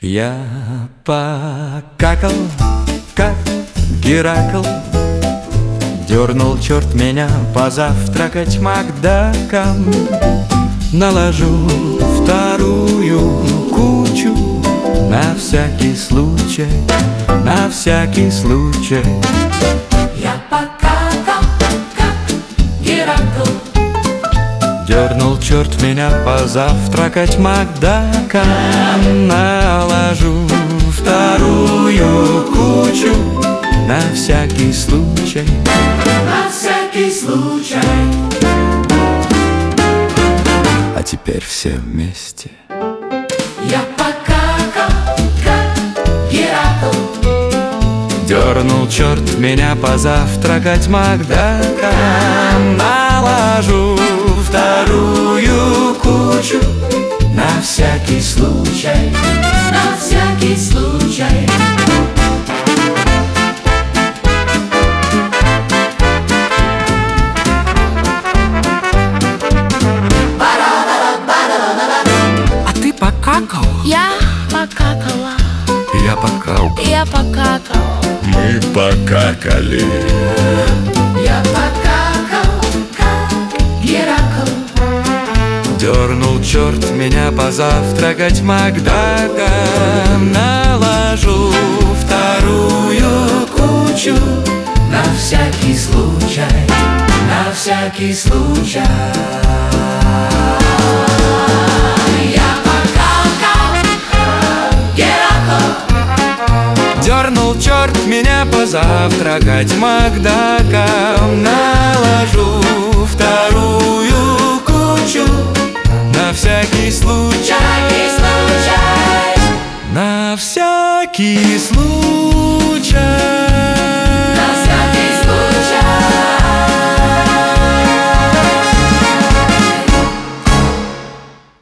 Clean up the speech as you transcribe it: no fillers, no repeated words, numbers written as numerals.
Я покакал, как Геракл. Дернул черт меня позавтракать макдаком. Наложу вторую кучу на всякий случай, на всякий случай. Я покакал, как Геракл. Дернул черт меня позавтракать макдаком. Наложу вторую кучу на всякий случай, На всякий случай. а теперь все вместе. Я покакал, как Геракл. Дернул черт меня позавтракать макдаком. Наложу вторую кучу на всякий случай, На всякий случай. А ты покакал? Я покакала. Я покакал. Я покакал. Мы покакали. Я покакал, как Геракл. Дернул черт меня позавтракать макдаком. Наложу вторую кучу На всякий случай, на всякий случай. Я покакал, Геракл. Дернул черт меня позавтракать макдаком. Наложу вторую кучу на всякий случай, Всякий случай. на всякий случай.